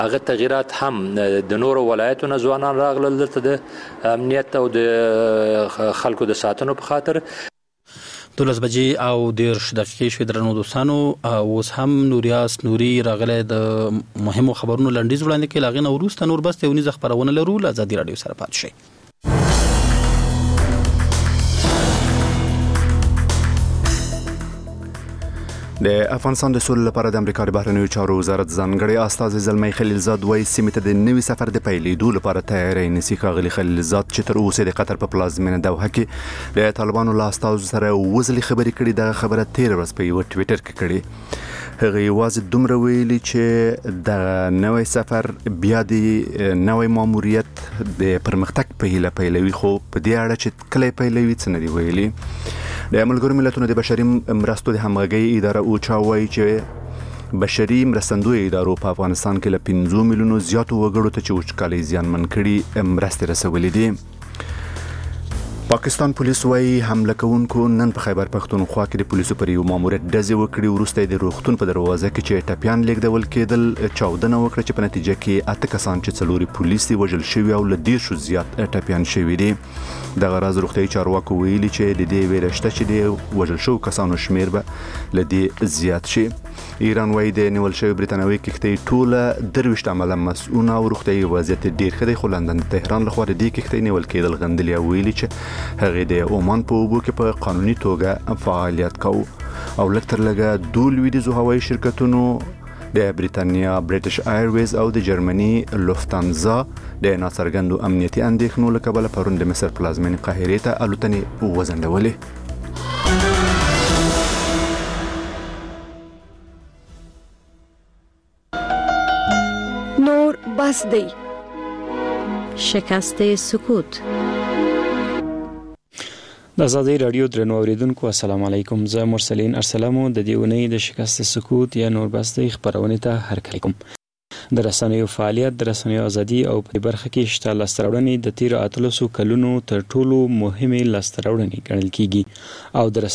هغه تغیرات هم د نورو ولایتونو ځوانان راغلل دلته د امنیت او د خلکو د ساتنو په خاطر. 12 بجې او 10 دقیقې شوې درنو دوستانو. اوس هم نوریاس نوري راغلی د مهمو خبرونو لنډیز وړاندې کوي. لاغې نه وروسته نور بس یو نیزه خبرونه لرو. له ازادي راډیو سره پاتې شئ. د افغانستان د سولې لپاره د امریکا د بهرنیو چارو وزارت ځانګړی استازی زلمی خلیلزاد وایي سیمې ته د نوي سفر د پیلېدو لپاره تیاری نیسي. ښاغلي خلیلزاد چې تر اوسه د قطر په پلازمینه دوحه کې د طالبانو له استازو سره وزلي خبرې کړي، دغه خبره تېره ورځ په یو ټویټر کې کړې. هغه یوازې دومره ویلي چې د نوی سفر بیا د نوی ماموریت د پرمختګ په هیله پیلوي، خو په دې اړه چې کله پیلوي څه نه دی ویلي. د ملګرو ملتونو د بشري مرستو د همغږۍ اداره اوچا وایي چې بشري مرستندوی ادارو په افغانستان کې له 5 میلیونو زیاتو وګړو ته چې وچکالۍ زیانمن کړي مرستې رسولې دي. پاکستان پولیس وایي حمله کوونکو نن په خیبر پښتونخوا کې د پولیسو پر یو ماموریت ډزې وکړې. وروسته د روغتون په دروازه کې چې ټپیان لیږدول کېدل چاودنه وکړه چې په نتیجه کې 8 کسان چې 4 پولیس وژل شوي او له 10 زیات ټپیان شوي دي. دغه راز روغتیايي چارواکو ویلي چې د دې ویره شته چې د وژل شوو کسانو شمیر به له دې زیات شي. ایران وایي د نیول شوی بریتانوي کښتۍ ټوله 23 عمله مسؤونه او روغتیايي وضعیت ډېر ښه دی، خو لندن د تهران لخوا د دې کښتۍ نیول کېدل غندلي او ویلي چې هغې د عمان په اوبو کې په قانوني توګه فعالیت کوي. او لږ تر لږه 2 لویدیځو هوایي شرکتونو د بریتانیا برټش ایرویز او د جرمني لوفتانزا د ناڅرګندو امنیتي اندېښنو له کبله پرون د مصر پلازمینې قاهرې ته الوتنې وځنډولې. نور بس دی. شکست سکوت. د ازادي رادیو درنو اوریدونکو السلام علیکم. زه مرسلین ارسلامو د دې اونۍ د شکست سکوت یا نور بس دی خبرونه ته هرکلی کوم. د رسنیو فعالیت د رسنیو ازادي او په برخه کې شته لستراوړنې د 13 کلونو تر ټولو مهمه لستراوړنې ګڼل کیږي او د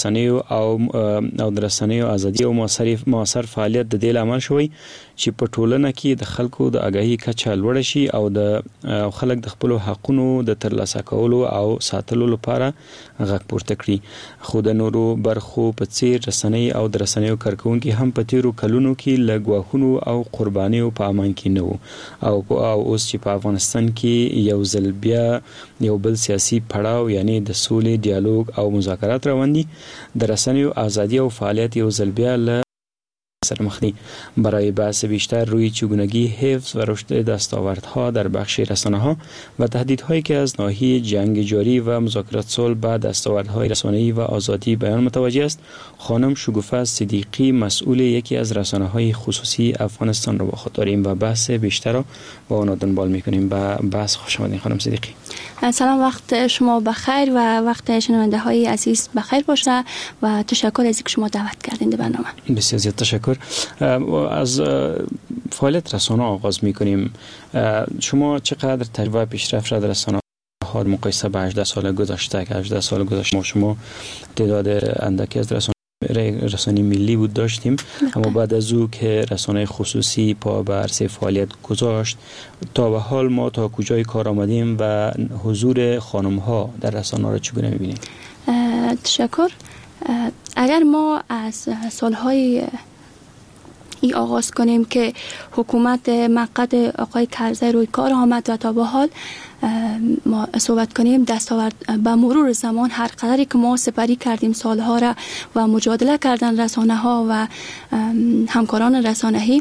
رسنیو ازادي او موثر فعالیت د دې لامل شوی چې په ټولنه کې د خلکو د آگاهی کچه لوړ شي او د خلک د خپل حقونو د ترلاسه کولو او ساتلو لپاره غږ پورته کړي. خو د نورو برخو په څیر رسنۍ او د رسنیو کارکونکي هم په 13 کلونو کې لګواهونو او قربانیو په امان کې نه او اوس چې په افغانستان کې یو ځل بیا یو بل سیاسي پړاو یعنی د سولې ډیالوګ او مذاکرات روان دي، د رسنیو ازادی او فعالیت یو ځل بیا له سرمخنی. برای بحث بیشتر روی چگونگی حفظ و رشد دستاوردها در بخش رسانه‌ها و تهدیدهایی که از ناحیه جنگ جاری و مذاکرات صلح به دستاوردهای رسانه‌ای و آزادی بیان متوجه است، خانم شگوفه صدیقی مسئول یکی از رسانه‌های خصوصی افغانستان را با خود داریم و بحث بیشتر را با آن دنبال می‌کنیم. به بحث خوش آمدید خانم صدیقی. سلام، وقت شما بخیر و وقت شنونده‌های عزیز بخیر باشه و تشکر از اینکه شما دعوت کردین به برنامه. بسیار زیاد تشکر. از فعالیت رسانه آغاز می‌کنیم. شما چقدر تجربه پیشرفت را در رسانه ها مقایسه به 18 سال گذشته که 18 سال گذشته شما تعداد اندکی از رسانه ملی بود داشتیم، اما بعد از او که رسانه خصوصی پا به عرصه فعالیت گذاشت تا به حال ما تا کجای کار آمدیم و حضور خانم ها در رسانه را چگونه می‌بینید؟ تشکر. اگر ما از سالهای ای آغاز کنیم که حکومت مقعد آقای کرزی روی کار آمد و تا به حال ما صحبت کنیم دستاورد به مرور زمان هر قدری که ما سپری کردیم سالها را و مجادله کردن رسانه ها و همکاران رسانه‌ای،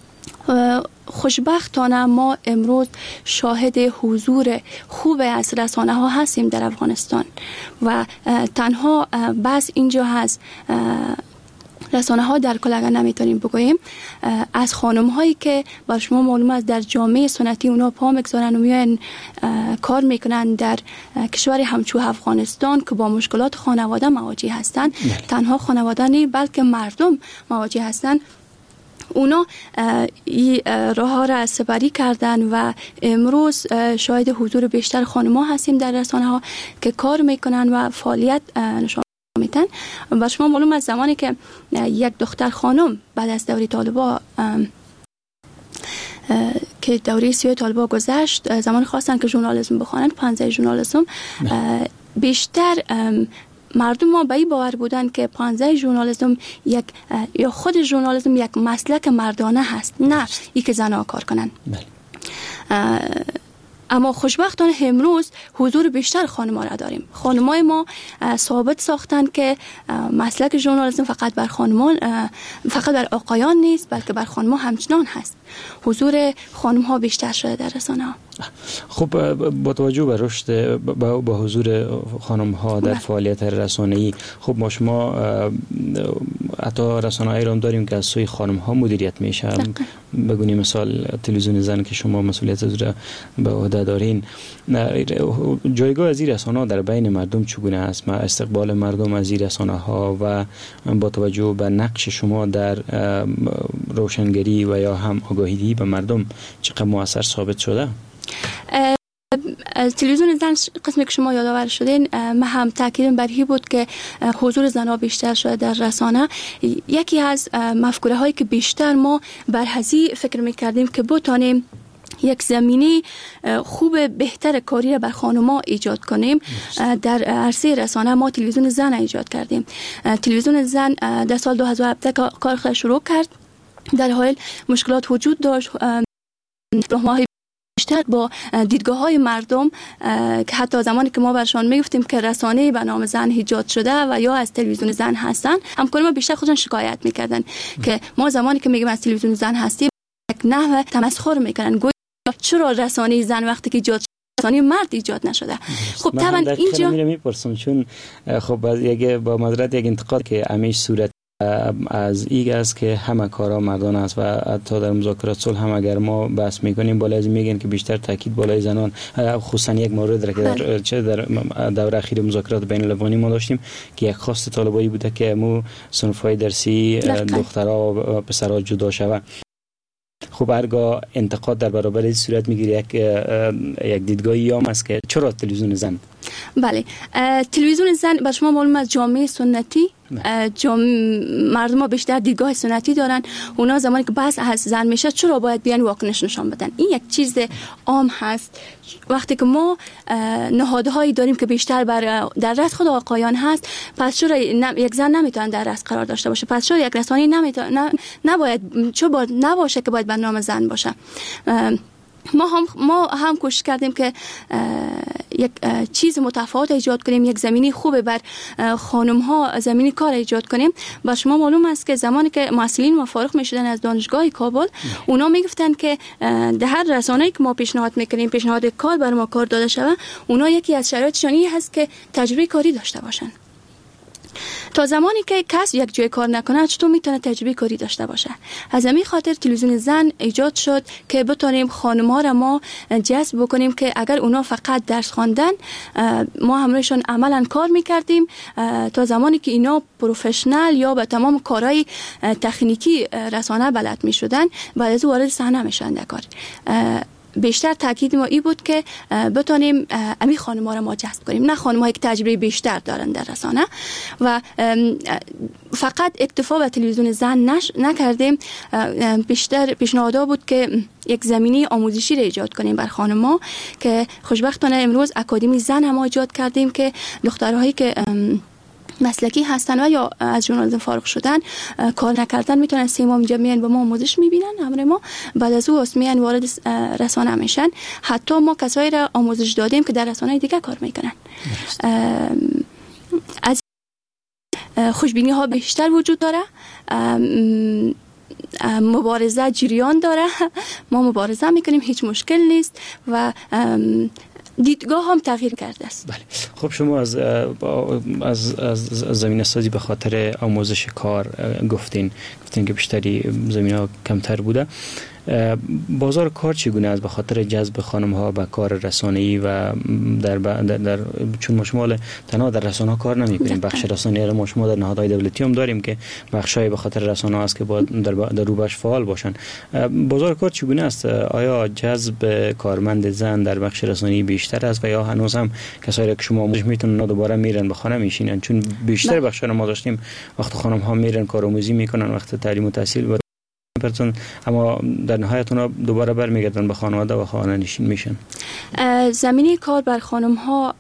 خوشبختانه ما امروز شاهد حضور خوب از رسانه ها هستیم در افغانستان و تنها بس اینجا هست رسانه ها در کل اگر نمیتونیم بگوییم از خانم هایی که بر شما معلوم است در جامعه سنتی اونا پا میگذارن و میان کار میکنن در کشور همچو افغانستان که با مشکلات خانواده مواجه هستند، تنها خانواده نه بلکه مردم مواجه هستند، اونا این راه ها را سپری کردن و امروز شاید حضور بیشتر خانم ها هستیم در رسانه ها که کار میکنن و فعالیت نشان میتن. و شما معلوم از زمانی که یک دختر خانم بعد از دوره طالبان که دوره سیاه طالبان گذشت، زمان خواستن که ژورنالیسم بخوانن، 15 ژورنالیسم، بیشتر مردم ما به این باور بودن که 15 ژورنالیسم یک یا خود ژورنالیسم یک مسلک مردانه هست، نه ای که زنها کار کنن. اما خوشبختانه امروز حضور بیشتر خانم‌ها را داریم. خانم‌های ما ثابت ساختن که مسلک ژورنالیسم فقط بر خانمان، فقط بر آقایان نیست، بلکه بر خانم‌ها همچنان هست. حضور خانم‌ها بیشتر شده در رسانه‌ها. خب با توجه به رشد با حضور خانم‌ها در فعالیت رسانه‌ای، خب ما شما حتی رسانه‌ای را هم داریم که از سوی خانم‌ها مدیریت میشه. بگونیم مثال تلویزیون زن که شما مسئولیت از را به عهده دارین، جایگاه از این رسانه‌ها در بین مردم چگونه است؟ استقبال مردم از این رسانه‌ها و با توجه به نقش شما در روشنگری و یا هم آگاهی به مردم چقدر مؤثر ثابت شده؟ تلویزیون زن قسمی که شما یادآور شدین، من هم تاکیدم بر این بود که حضور زنها بیشتر شده در رسانه. یکی از مفکوره هایی که بیشتر ما بر هذه فکر میکردیم که بتانیم یک زمینه خوب بهتر کاری بر خانم‌ها ایجاد کنیم، در عرصه رسانه ما تلویزیون زن ایجاد کردیم. تلویزیون زن در سال 2017 کار خود شروع کرد، در حال مشکلات وجود داشت، راهنمایی بیشتر با دیدگاه‌های مردم که حتی زمانی که ما برشان میگفتیم که رسانه‌ای به نام زن ایجاد شده و یا از تلویزیون زن هستن، همکاران ما بیشتر خودشون شکایت میکردن که ما زمانی که میگیم از تلویزیون زن هستیم یک نحو تمسخر میکنن، گویا چرا رسانه زن وقتی که ایجاد رسانه مرد ایجاد نشده. خب طبعا اینجا میپرسم چون خب با معذرت یک انتقاد که همیشه صورت از این است که همه کارا مردان است و حتی در مذاکرات صلح هم اگر ما بحث میکنیم بالای از میگن که بیشتر تاکید بالای زنان، خصوصا یک مورد را که در دوره اخیر مذاکرات بین الافغانی ما داشتیم که یک خواست طالبایی بوده که مو صنف‌های درسی دخترها و پسرها جدا شود. خب هرگاه انتقاد در برابر این صورت میگیره یک دیدگاهی هم است که چرا تلویزیون زن؟ بله، تلویزیون زن بر شما معلوم از جامعه سنتی، مردم ها بیشتر دیدگاه سنتی دارن. اونا زمانی که بحث از زن میشه چرا باید بیان واکنش نشان بدن؟ این یک چیز عام هست. وقتی که ما نهادهایی داریم که بیشتر در رأس خود آقایان هست، پس چرا یک زن نمیتونه در رأس قرار داشته باشه؟ پس چرا یک رسانه نباید چرا نباشه که باید به نام زن باشه؟ ما هم کوشش کردیم که یک چیز متفاوت ایجاد کنیم، یک زمینی خوب بر خانم ها زمینی کار ایجاد کنیم. با شما معلوم است که زمانی که محصلین ما فارغ میشدن از دانشگاه کابل، اونا میگفتن که در هر رسانه‌ای که ما پیشنهاد میکنیم، پیشنهاد کار بر ما کار داده شود، اونا یکی از شرایطشان این هست که تجربه کاری داشته باشن. تا زمانی که کس یک جای کار نکنه چطور میتونه تجربه کاری داشته باشه؟ از همین خاطر تلویزیون زن ایجاد شد که بتونیم خانم‌ها را ما جذب بکنیم که اگر اونا فقط درس خواندن، ما همراهشون عملاً کار میکردیم تا زمانی که اینا پروفشنال یا به تمام کارهای تکنیکی رسانه بلد میشدن، بعد از وارد صحنه میشن در کار. بیشتر تاکید ما این بود که بتونیم امی خانم‌ها را ما جذب کنیم، نه خانم‌هایی که تجربه بیشتر دارن در رسانه. و فقط اکتفا به تلویزیون زن نکردیم، بیشتر پیشنهادها بود که یک زمینه آموزشی را ایجاد کنیم بر خانم‌ها که خوشبختانه امروز اکادمی زن هم ایجاد کردیم که دخترهایی که مسلکی هستن و یا از ژورنالیسم فارغ شدن، کار نکردن، میتونن 3 ماه اینجا میان با ما آموزش میبینن، امر ما بعد از او میان وارد رسانه میشن. حتی ما کسایی را آموزش دادیم که در رسانه دیگه کار میکنن. از خوشبینی ها بیشتر وجود داره، مبارزه جریان داره، ما مبارزه میکنیم، هیچ مشکل نیست و دیدگاه هم تغییر کرده است. بله. خب شما از زمینه سازی به خاطر آموزش کار گفتین که بیشتری زمینه کمتر بوده. بازار کار چگونه است به خاطر جذب خانم ها به کار رسانه‌ای و در چون ما شما تنها در رسانه کار نمی‌کنیم، بخش رسانه‌ای را ما شما در نهادهای دولتی هم داریم که بخشای به خاطر رسانه است که باید در رو بخش فعال باشن. بازار کار چگونه است؟ آیا جذب کارمند زن در بخش رسانه‌ای بیشتر است و یا هنوز هم کسایی که شما آموزش میتونن دوباره میرن به خانه میشینن؟ چون بیشتر بخشا ما داشتیم وقت خانم ها میرن کارآموزی میکنن، وقت تعلیم و تحصیل پرسن، اما در نهایت اونا دوباره برمیگردن به خانواده و خانه نشین میشن. زمینه کار بر خانم ها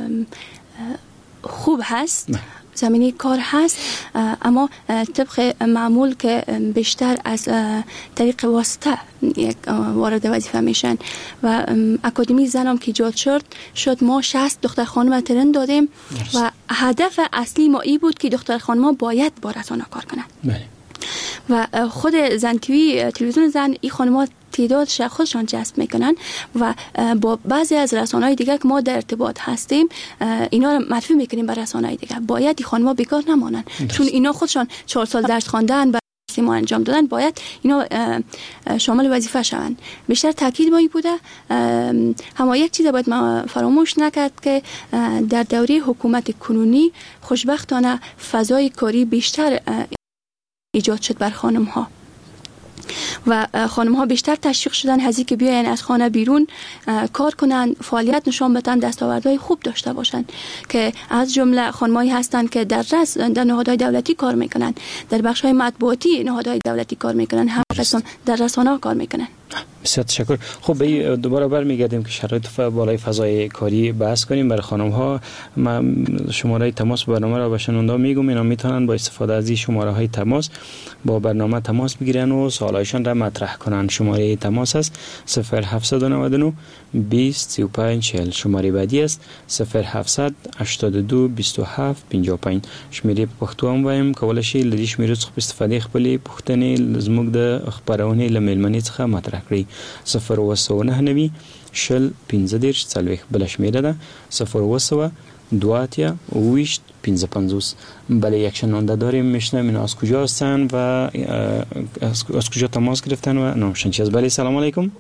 خوب هست، زمینه کار هست، اما طبق معمول که بیشتر از طریق واسطه وارد وظیفه میشن و اکادمی زنم که ایجاد شد ما 60 دختر خانم ترن دادیم و هدف اصلی ما ای بود که دختر خانم باید با رسانه کار کنند. و خود زن تیوی تلویزیون زن این خانم‌ها تعدادش خودشان جذب میکنن و با بعضی از رسانه‌های دیگه که ما در ارتباط هستیم اینا رو مدفوع میکنیم به رسانه‌های دیگه. باید این خانم‌ها بیکار نمانن چون اینا خودشان 4 سال درس خواندن و ما انجام دادن، باید اینا شامل وظیفه شوند. بیشتر تاکید ما بوده. اما یک چیز باید ما فراموش نکرد که در دوره حکومت کنونی خوشبختانه فضای کاری بیشتر ایجاد شد بر خانم ها و خانم ها بیشتر تشویق شدن هزی که بیاین از خانه بیرون کار کنن، فعالیت نشان بدن، دستاوردهای خوب داشته باشن که از جمله خانمایی هستن که در نهادهای دولتی کار میکنن، در بخش های مطبوعاتی نهادهای دولتی کار میکنن، هم در رسانه کار میکنن. بسیار تشکر. خب به دوباره برمیگردیم که شرایط بالای فضای کاری بحث کنیم. برای خانم ها من شماره تماس برنامه را به شنونده میگم، اینا میتونن با استفاده از این شماره های تماس با برنامه تماس بگیرن و سوالایشان را مطرح کنن. شماره تماس است 0799 20 35 40. شماره بعدی است 0700 82 27 55. شمیره پښتو هم وایم، کولای شئ لدی شمیره څخه استفاده خپلې پوښتنې زموږ د خبرونه لملمنې څخه مطرح کړئ. 0 شل 15 40 بل شمیره ده 0 دواتیا ویشت 55. بله یک شنونده داریم، میشنم اینا از کجا هستن و از کجا تماس گرفتن و نامشون چیز. بله سلام علیکم.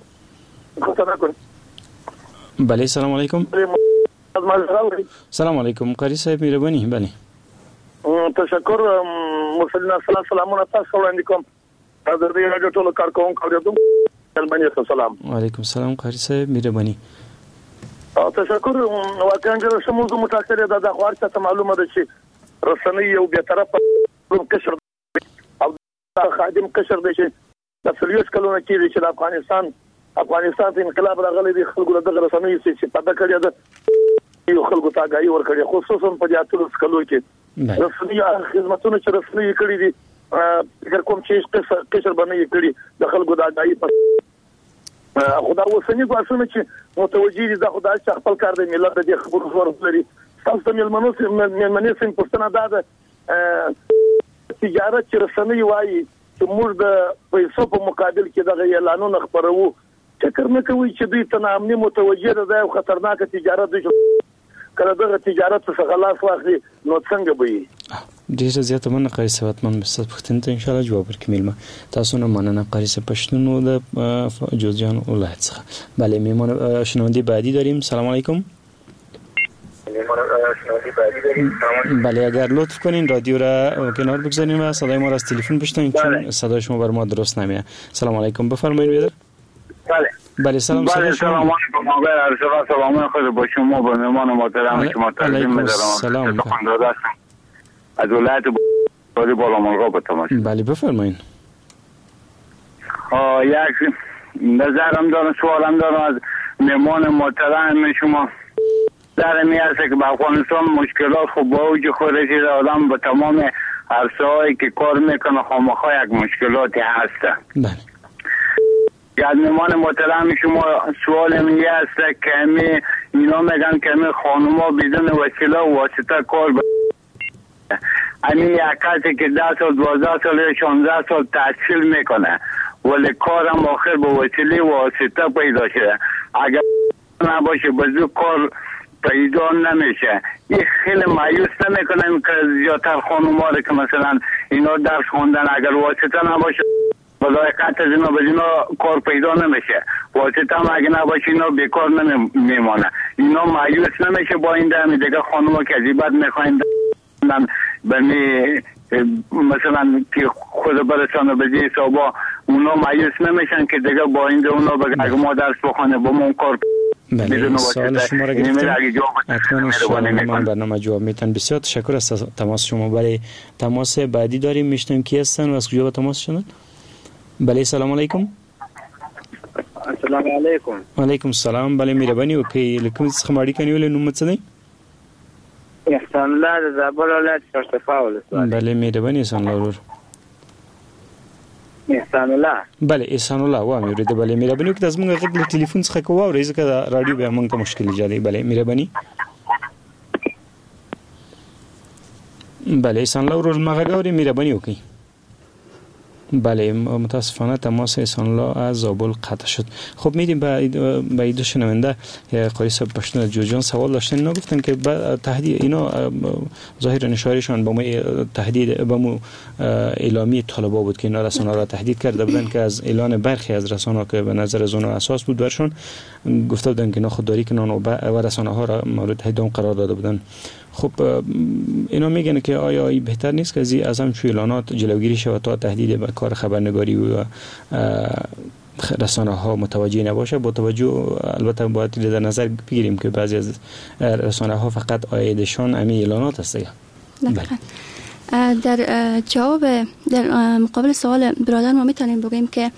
بله سلام علیکم. سلام علیکم قاری صاحب مهربانی. بله تشکر. مسلمان سلامونه تاسو وړاندې کوم. د دې راډیو ټولو کارکونکو اوریدونکو ته سلام. وعلیکم السلام قاری صاحب مهربانی. تشکر. واقعا چې موږ متأثر ده د خوار څه معلومه ده چې رسنۍ یو به طرفه کشر او خادم کشر دی چې د فلیوس کلونه کې چې د افغانستان ته انقلاب راغلی دی، خلکو د رسنۍ چې پدا کړی ده یو خلکو ته غاي ور کړی، خصوصا په جاتو کلو کې رسنۍ خدماتونه چې رسنۍ کړی دي اگر کوم چې کشر باندې کړی د خلکو د غاي په خدا وسنی غواړم چې متوجي دي د خدای څخه خپل کار دی ملت د خبرو ورسري تاسو ته ملمنې سم پښتنه ده تجارت چې رسنۍ وایي چې موږ د پیسو په مقابل کې د اعلانونو خبرو فکر نه کوي چې دوی ته امني متوجي ده او خطرناک تجارت دي کله دغه تجارت څخه خلاص واخلي نو څنګه به وي. ډیر زیات مننه قاری صاحب، من بس پښتون ته ان شاء الله جواب ورکوم. تاسو نه مننه قاری صاحب پښتون د جوزجان ولایت څخه. بله میمون شنونده بعدی داریم. سلام علیکم. بله اگر لطف کنین رادیو را کنار بگذارین و صدای ما را از تلفن بشنوین چون صدای شما بر ما درست نمیاد. سلام علیکم بفرمایید بیادر. بله سلام علیکم. سلام علیکم. سلام خود با شما با مهمان محترم شما تقدیم می‌دارم. سلام. از ولایت بادی بالا ملغا به تماس. بله بفرمایید. یک نظرم دارم، سوالم دارم از مهمان محترم شما. در میاد که با افغانستان مشکلات خوب با اوج خود رسیده، آدم به تمام عرصه‌هایی که کار میکنه خامخا یک مشکلاتی هست. بله. از مهمان محترم شما سوال من است که اینا میگن که خانوما بدون وسیله و واسطه کار همین یک کسی که 10 سال 12 سال 16 سال تحصیل میکنه ولی کارم آخر با وسیله و واسطه پیدا شده، اگر نباشه بزو کار پیدا نمیشه. این خیلی مایوس نمیکنه که زیادتر خانوما رو که مثلا اینا درس خوندن اگر واسطه نباشه بلای قطع از اینا اینا کار پیدا نمیشه، واسطه هم اگه نباشه اینا بیکار نمیمانه. اینا مایوس نمیشه با این دمی دیگه خانوما که زیبت میخواین بمی مثلا که خود برسانه به جای صحبا اونا مایوس نمیشن که دیگه با این اونا بگه اگه ما درس بخونه با من کار. بله سوال شما را گرفتیم، حتما انشاءالله من برنامه جواب میتن. بسیار تشکر از تماس شما. برای تماس بعدی داریم، میشنیم کی هستن و از کجا با تماس شدن؟ بله سلام علیکم. السلام علیکم. وعلیکم السلام. بله مهرباني وکړئ لکه څنګه ماړی کنیول نوم څه دی؟ احسان الله د زابل ولایت شرطفا ولسوالۍ. بله مهرباني احسان الله ورور. احسان الله. بله احسان الله و امیر ده. بله مهرباني وکړئ زموږ غږ له ټلیفون څخه کوو ورې ځکه رادیو به موږ ته مشکل ایجادوي. بله مهرباني. بله احسان الله ورور ما غږ اوري مهرباني وکړئ. بله متاسفانه تماس احسان الله از زابل قطع شد. خب میدیم به ایدو شنونده قاری صاحب پشتون از جوجان سوال داشتن. اینا گفتن که تهدید اینا ظاهر نشاریشان با ما تهدید با ما اعلامی طالبا بود که اینا رسانه را تهدید کرده بودن که از اعلان برخی از رسانه که به نظر از اونها اساس بود برشون گفته بودن که اینا خودداری کنن و رسانه ها را مورد هدام قرار داده بودن. خب اینا میگن که آیا ای بهتر نیست که از همچون اعلانات جلوگیری شود تا تهدید به کار خبرنگاری و رسانه ها متوجه نباشه؟ با توجه البته باید در نظر بگیریم که بعضی از رسانه ها فقط آیدشان امی اعلانات است. در جواب در مقابل سوال برادر ما میتونیم بگیم که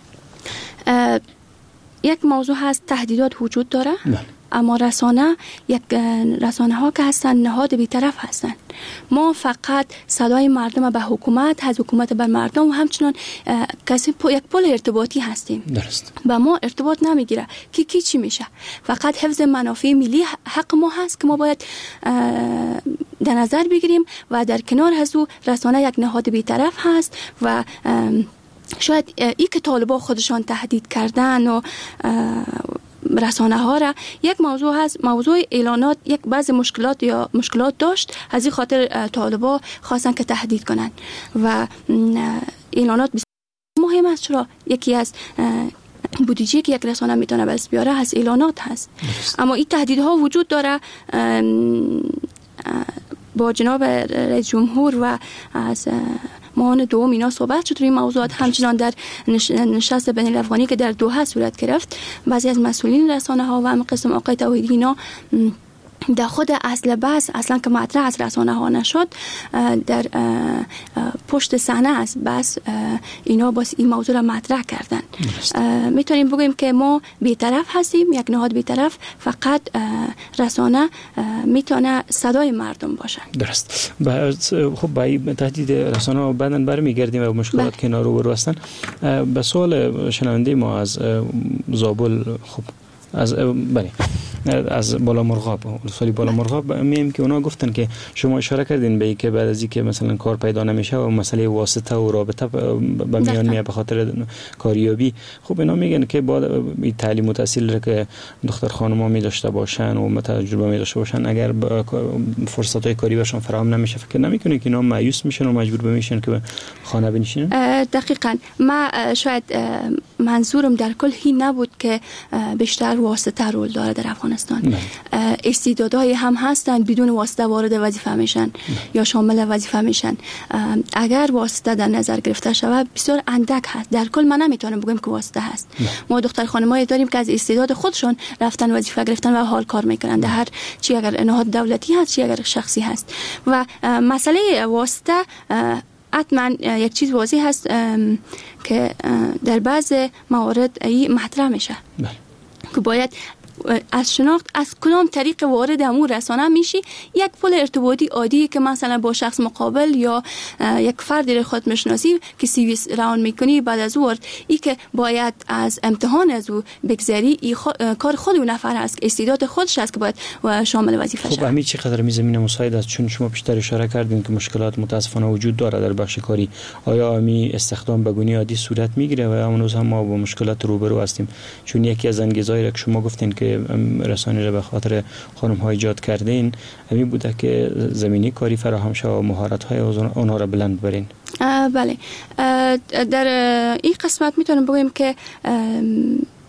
یک موضوع هست تهدیدات وجود داره. اما رسانه ها که هستن نهاد بی‌طرف هستن. ما فقط صدای مردم به حکومت، از حکومت بر مردم و همچنان یک پل ارتباطی هستیم. درست. با ما ارتباط نمیگیره که کی چی میشه. فقط حفظ منافع ملی حق ما هست که ما باید در نظر بگیریم و در کنار از او رسانه یک نهاد بی‌طرف هست و شاید ای که طالبا خودشان تهدید کردن و رسانه ها را یک موضوع هست. موضوع اعلانات یک بعض مشکلات داشت، از این خاطر طالبا خواستن که تهدید کنن و اعلانات بسیار مهم است. چرا یکی از بودجه که یک رسانه میتونه بس بیاره از اعلانات هست. اما این تهدیدها وجود داره. با جناب رئیس جمهور و از معاون دوم اینا صحبت شد روی موضوعات. همچنان در نشست بین الافغانی که در دوحه صورت گرفت بعضی از مسئولین رسانه ها و هم قسم آقای توحیدی اینا در خود اصل بحث اصلا که مطرح از رسانه ها نشد در پشت صحنه از بس اینا باز این موضوع را مطرح کردن. میتونیم بگیم که ما بی‌طرف هستیم، یک نهاد بی‌طرف. فقط رسانه میتونه صدای مردم باشه. درست. خب با تهدید رسانه بعداً برمیگردیم و مشکلات که اینا رو هستن. به سوال شنونده ما از زابل، خب از بالا مرغاب، ولسوالی بالا مرغاب میم که اونا گفتن که شما اشاره کردین به که بعد از اینکه مثلا کار پیدا نمیشه و مسئله واسطه و رابطه به میان میاد به خاطر کاریابی. خب اینا میگن که با تعلیم و تحصیل که دختر خانم‌ها می داشته باشن و تجربه می داشته باشن اگر فرصت‌های کاری برشون فراهم نمیشه فکر نمیکنه که اینا مایوس میشن و مجبور بمیشن که به خانه بنشینن؟ دقیقاً. ما شاید منظورم در کل این نبود که بیشتر واسطه رول داره در افغانستان. استعدادهای هم هستن بدون واسطه وارد وظیفه میشن یا شامل وظیفه میشن. اگر واسطه در نظر گرفته شود بسیار اندک هست. در کل من نمیتونم بگم که واسطه هست. ما دختر خانمایی داریم که از استعداد خودشون رفتن وظیفه گرفتن و حال کار میکنن در هر چی، اگر نهاد دولتی هست چی اگر شخصی هست. و مسئله واسطه حتما یک چیز واضح هست که در بعض موارد این مطرح میشه که باید از شناخت از کدام طریق وارد امور رسانه میشی. یک پل ارتباطی عادی که مثلا با شخص مقابل یا یک فردی رو خود میشناسی که سی وی راون میکنی بعد از اون ای که باید از امتحان از او بگذری کار خود اون نفر است که استعداد خودش است که باید شامل وظیفه شود. خب همین چقدر زمینه مساعد است؟ چون شما بیشتر اشاره کردین که مشکلات متاسفانه وجود داره در بخش کاری. آیا می استخدام به گونه عادی صورت میگیره و امروز هم ما با مشکلات روبرو هستیم؟ چون یکی از انگیزهایی که شما گفتین که رسانه را به خاطر خانم ها ایجاد کردین همین بوده که زمینی کاری فراهم شود و مهارت های اونها را بلند برین. بله. در این قسمت میتونم بگم که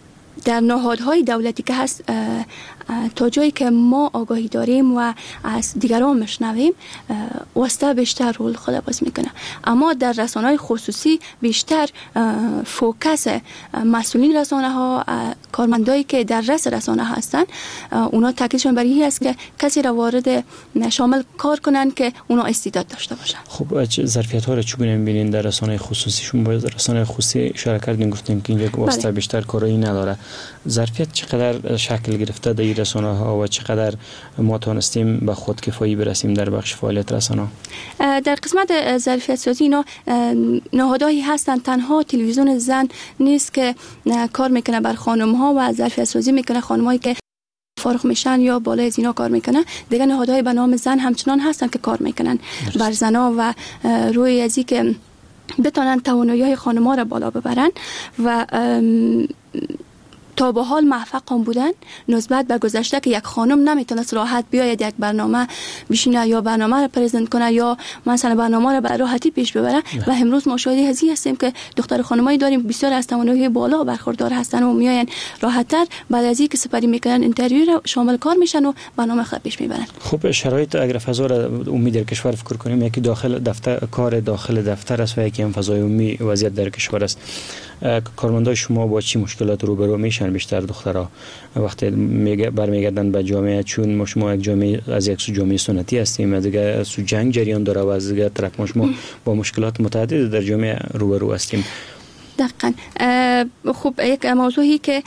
در نهادهای دولتی که هست تا جایی که ما آگاهی داریم و از دیگران میشنویم واسطه بیشتر رول خود بازی میکنه. اما در رسانه‌های خصوصی بیشتر فوکس مسئولین رسانه ها، کارمندایی که در رأس رسانه هستن، اونا تاکیدشون بر این است که کسی را وارد شامل کار کنن که اونا استعداد داشته باشن. خب ظرفیت ها رو چگونه می‌بینین در رسانه خصوصی؟ شما با رسانه خصوصی اشاره کردین، گفتین که اینجا واسطه بیشتر کاری نداره. ظرفیت چقدر شکل گرفته در این رسانه ها و چقدر ما توانستیم به خودکفایی برسیم در بخش فعالیت رسانه؟ در قسمت ظرفیت سازی اینا نهادهایی هستن، تنها تلویزیون زن نیست که کار میکنه بر خانم ها و ظرفیت سازی میکنه خانمایی که فارغ میشن یا بالای از اینا کار میکنن. دیگه نهادهای به نام زن همچنان هستن که کار میکنن بر زنا و روی ازی که بتونن توانایی خانم‌ها را بالا ببرن و تا به حال موفق هم بودن نسبت به گذشته که یک خانم نمیتونست راحت بیاید یک برنامه بشینه یا برنامه را پرزنت کنه یا مثلا برنامه را به راحتی پیش ببره و امروز ما شاهد هزی هستیم که دختر خانمایی داریم بسیار از توانایی بالا برخوردار هستن و میاین راحت‌تر بعد از اینکه سپری میکنن اینترویو را شامل کار میشن و برنامه خود پیش میبرن. خب شرایط اگر فضا را امید در کشور فکر کنیم، یکی داخل دفتر کار داخل دفتر است و یکی هم فضای عمومی وضعیت در کشور است. کارمندان شما با چی مشکلات روبرو میشن؟ بیشتر دخترها وقتی برمیگردن به جامعه، چون ما شما یک جامعه از یک سو جامعه سنتی هستیم، از دیگه سو جنگ جریان داره و از دیگه طرف ما شما با مشکلات متعدد در جامعه روبرو هستیم. دقیقاً. خب یک موضوعی که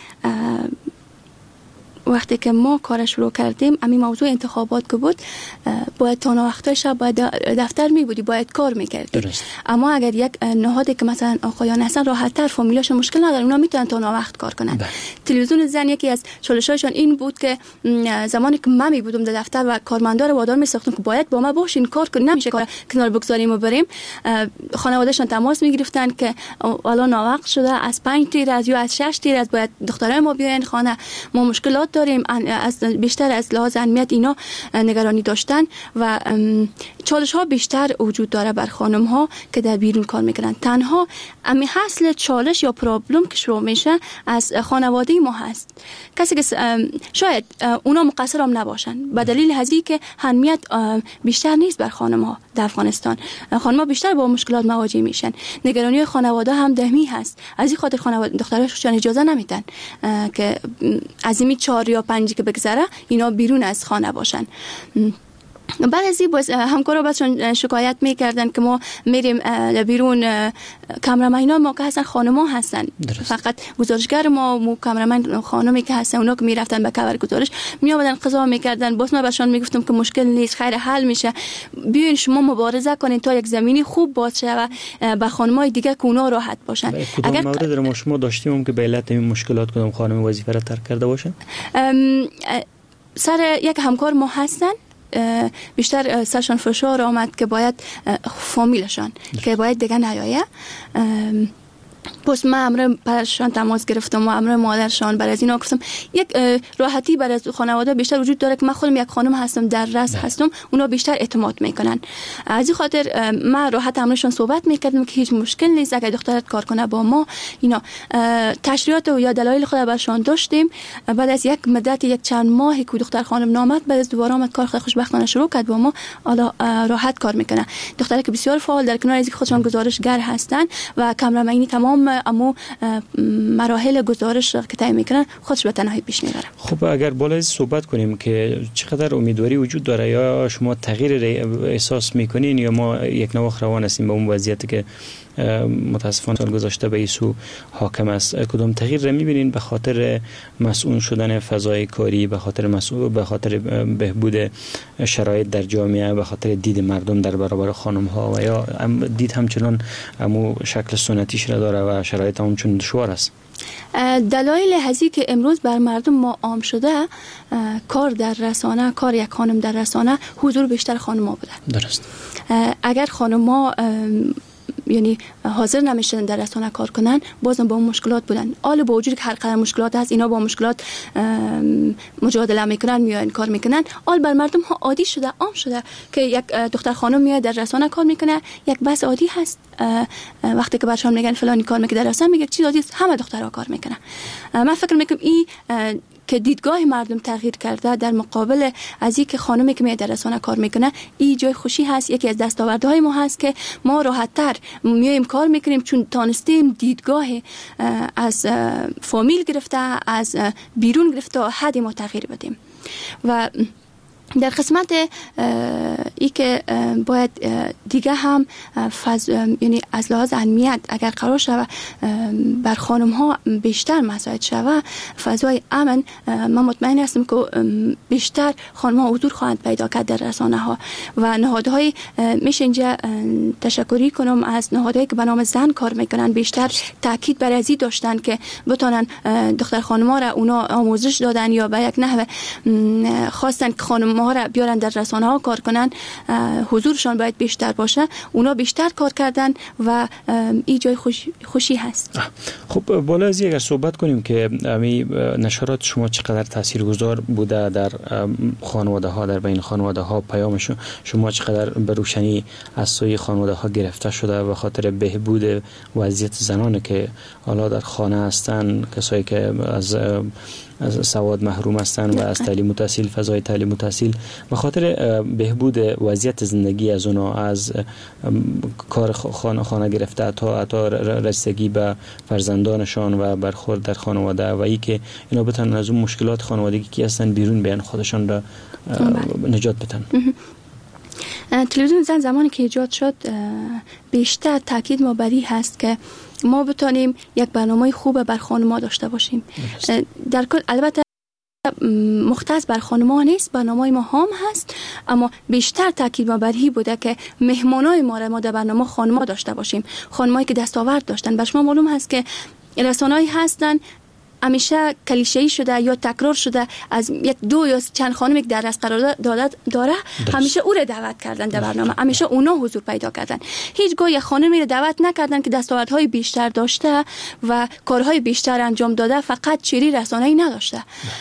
وقتی که ما کارش شروع کردیم، همین موضوع انتخابات که بود، باید تا وقتای شب باید دفتر می بودی، باید کار میکردی. اما اگر یک نهادی که مثلا آقایان هستن راحت‌تر فامیلاش مشکل نداره، اونا میتونن تا وقت کار کنن. تلویزیون زن یکی از چالش‌هاشون این بود که زمانی که من می بودم در دفتر و کارمندا رو وادار می‌ساختم که باید با ما باشین، کار کنیم، نمیشه کار کنار بگذاریم و بریم. خانواده‌شان تماس می‌گرفتن که الان وقت شده، از 5 تیر از یا از 6 تیر از باید دخترای ما بیاین خانه، ما مشکلات داریم. از بیشتر از لحاظ امنیت اینا نگرانی داشتن و چالش ها بیشتر وجود داره بر خانم ها که در بیرون کار میکنن. تنها امی حاصل چالش یا پرابلم که شروع میشه از خانواده ما هست. کسی که شاید اونا مقصر هم نباشن به دلیل هزی که اهمیت بیشتر نیست بر خانم ها در افغانستان. خانم ها بیشتر با مشکلات مواجه میشن. نگرانی خانواده هم دمی هست. از این خاطر خانواده دختراشون اجازه نمیدن که از این 4 یا 5 که بگذره اینا بیرون از خانه باشن. بعد از این همکارا بازشون شکایت میکردن که ما میریم بیرون، کامرامن‌ها ما که هستن خانم‌ها هستن، فقط گزارشگر ما کامرامن خانمی که هستن اونا که میرفتن به کاور گزارش میآمدن قضا میکردن. باز ما بهشون میگفتم که مشکل نیست، خیر حل میشه، بیاین شما مبارزه کنین تا یک زمینی خوب باز شه و به خانم‌های دیگه که اونا راحت باشن. اگر مورد ما شما داشتیم که به علت این مشکلات کدام خانم وظیفه را ترک کرده باشه؟ سر یک همکار ما هستن بیشتر سرشان فشار آمد که باید فامیلشان که باید دیگه نیایه. پس من امر پرشان تماس گرفتم و امر مادرشان برای از اینا گفتم یک راحتی برای خانواده بیشتر وجود داره که من خودم یک خانم هستم در رأس هستم، اونا بیشتر اعتماد میکنن. از این خاطر من راحت امرشان صحبت میکردم که هیچ مشکل نیست اگر دخترت کار کنه با ما. اینا تشریحات و یا دلایل خود برشان داشتیم. بعد از یک مدت یک چند ماهی که دختر خانم نامد، بعد از دوباره آمد کار خود خوشبختانه شروع کرد با ما، حالا راحت کار میکنه. دختری که بسیار فعال در کنار از خودشان گزارشگر هستن و کامرامنی تمام امو مراحل گزارش که تعیین میکنن خودش به تنهایی پیش میبره. خب اگر بالا از صحبت کنیم که چقدر امیدواری وجود داره، یا شما تغییر احساس میکنین یا ما یک نواخت روان هستیم به اون وضعیتی که متاسفانه سال گذشته به ایسو حاکم است؟ کدام تغییر را میبینین به خاطر مسئول شدن فضای کاری، به خاطر بهبود شرایط در جامعه، به خاطر دید مردم در برابر خانم ها، و یا دید همچنان امو شکل سنتیش را داره و شرایط همچنان دشوار است؟ دلایل هزی که امروز بر مردم ما عام شده، کار در رسانه، کار یک خانم در رسانه، حضور بیشتر خانم ها بوده. درست. اگر خانم ها یعنی حاضر نمیشدن در رسانه کار کنن، بازم با مشکلات بودن. حالا با وجود که هر قدر مشکلات هست، اینا با مشکلات مجادله میکنن، میان کار میکنن. حال بر مردم ها عادی شده، عام شده که یک دختر خانم میاد در رسانه کار میکنه، یک بحث عادی هست. وقتی که برشان میگن فلانی کار میکنه در رسانه، میگه چیز عادی است، همه دخترها کار میکنن. من فکر میکنم این که دیدگاه مردم تغییر کرده در مقابل از اینکه خانمی که میاد در رسانه کار میکنه، این جای خوشی هست. یکی از دستاوردهای ما هست که ما راحت‌تر میایم کار میکنیم، چون تانستیم دیدگاه از فامیل گرفته، از بیرون گرفته حد ما تغییر بدیم. و در قسمت ای که باید دیگه هم یعنی از لحاظ امنیت اگر قرار شود بر خانم ها بیشتر مساعد شود، فضای امن، من مطمئن هستم که بیشتر خانم ها حضور خواهند پیدا کرد در رسانه ها. و نهادهای میشه اینجا تشکری کنم از نهادهایی که به نام زن کار میکنن، بیشتر تاکید بر ازی داشتن که بتونن دختر خانم ها را اونا آموزش دادن یا به یک نحو خواستن که خانم ها را بیارن در رسانه ها کار کنن، حضورشان باید بیشتر باشه. اونا بیشتر کار کردن و این جای خوشی هست. خب بالا از اگر صحبت کنیم که نشرات شما چقدر تاثیرگذار بوده در خانواده ها، در بین خانواده ها، پیام شما چقدر به روشنی از سوی خانواده ها گرفته شده به خاطر بهبود وضعیت زنان که حالا در خانه هستن، کسایی که از سواد محروم هستند و از تعلیم و تحصیل، فضای تعلیم و تحصیل، به خاطر بهبود وضعیت زندگی از اونا، از کار خانه گرفته تا رسیدگی به فرزندانشان و برخورد در خانواده و ای که اینا بتونن از اون مشکلات خانوادگی که هستن بیرون بیان، خودشان را نجات بدن. تلویزیون زن زمانی که ایجاد شد بیشتر تاکید ما بر این هست که ما بتونیم یک برنامه خوب بر خانم‌ها داشته باشیم. در کل البته مختص بر خانم‌ها نیست، برنامه ما هم هست، اما بیشتر تاکید ما بر این بوده که مهمانای ما را ما در برنامه خانم‌ها داشته باشیم، خانمایی که دستاورد داشتن. بر شما معلوم هست که رسانه‌ای هستن همیشه کلیشه‌ای شده یا تکرار شده از یک دو یا چند خانمی که در از قرار داره همیشه او را دعوت کردن در برنامه، همیشه اونا حضور پیدا کردن. هیچگاه یک خانمی را دعوت نکردن که دستاوردهای بیشتر داشته و کارهای بیشتر انجام داده، فقط چیری رسانه‌ای نداشته.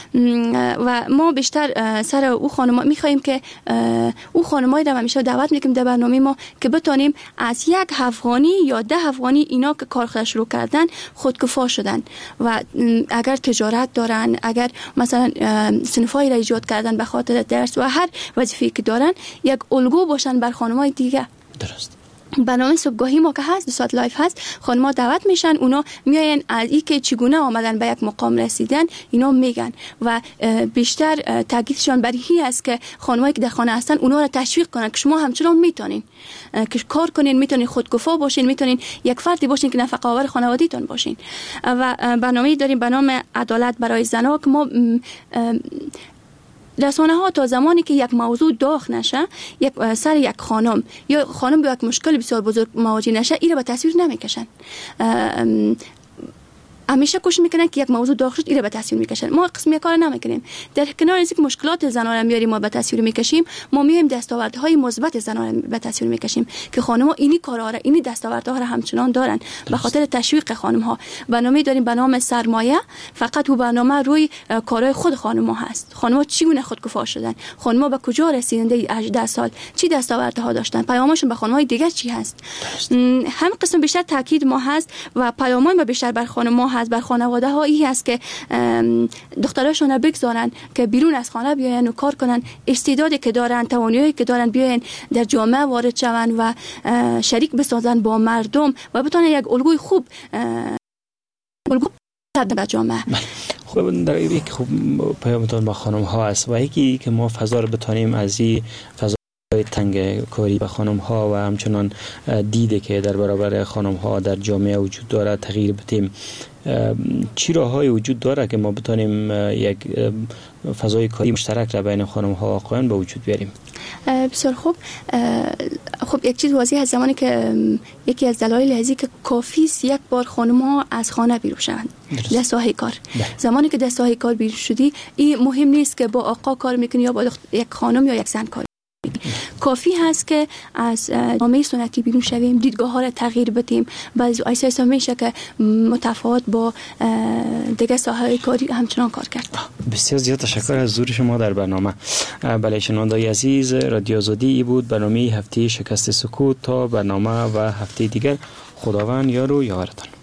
و ما بیشتر سر او خانم‌ها می‌خوایم که او خانمایی را همیشه دعوت می‌کنیم در برنامه ما که بتونیم از یک افغانی یا 10 افغانی اینا که کار خود شروع کردن خودکفا شدن و اگر تجارت دارن، اگر مثلا صنفایی را ایجاد کردن به خاطر درس و هر وظیفه‌ای که دارن، یک الگو باشن بر خانم‌های دیگه. درست. برنامه صبحگاهی ما که هست، 2 ساعت لایف هست، خانم‌ها دعوت میشن، اونا میاین از این که چگونه آمدن به یک مقام رسیدن اینا میگن و بیشتر تاکیدشان بر این است که خانمایی که در خانه هستن اونا را تشویق کنن که شما همچنان میتونین که کار کنین، میتونین خودکفا باشین، میتونین یک فردی باشین که نفقه آور خانوادگیتون باشین. و برنامه‌ای داریم به نام عدالت برای زنها که ما رسانه ها تا زمانی که یک موضوع داغ نشه، سر یک خانم یا خانم به یک مشکل بسیار بزرگ مواجه نشه، این را به تصویر نمیکشن. همیشه کوشش میکنن که یک موضوع داغ شد ایره به تصویر میکشن. ما قسمی کار نمیکنیم. در کنار از اینکه مشکلات زنان رو میاریم ما به تصویر میکشیم، ما میایم دستاوردهای مثبت زنان رو به تصویر میکشیم که خانم‌ها اینی کارا را، اینی دستاوردها را همچنان دارن. به خاطر تشویق خانم‌ها برنامه داریم به نام سرمایه. فقط او برنامه روی کارهای خود خانم‌ها هست. خانم‌ها چگونه خودکفا شدن، خانم‌ها به کجا رسیدن در 18 سال، چی دستاوردها داشتن، پیامشون به خانم‌های دیگر چی هست. هم قسم بیشتر تاکید ما هست و پیامای ما بیشتر بر خانم‌ها هست، بر خانواده ها این هست که دختراشون را بگذارن که بیرون از خانه بیاین و کار کنن، استعدادی که دارن، توانایی که دارن بیاین در جامعه وارد شون و شریک بسازن با مردم و بتونن یک الگوی خوب الگو در جامعه. خب در یک خوب پیامتون با خانم ها است و یکی که ما فضا رو بتونیم از این فضا تنگ کاری به خانم ها و همچنان دیده که در برابر خانم ها در جامعه وجود داره تغییر بدیم. چی راه‌های وجود داره که ما بتونیم یک فضای کاری مشترک را بین خانم ها و آقایان به وجود بیاریم؟ بسیار خوب. خب یک چیز واضحه از زمانی که یکی از دلایل هزی که کافی است یک بار خانم ها از خانه بیرون شوند در ساحه کار. زمانی که در ساحه کار بیرون شدی، این مهم نیست که با آقا کار میکنی یا با یک خانم یا یک زن کار. کافی هست که از جامعه سنتی بیرون شویم، دیدگاه ها را تغییر بدیم. بعضی ایسا میشه که متفاوت با دیگه ساحه کاری همچنان کار کرد. بسیار زیاد تشکر از حضور شما در برنامه. بله شنوندگان عزیز، رادیو آزادی ای بود برنامه هفته شکست سکوت. تا برنامه و هفته دیگر، خداوند یار و یاورتان.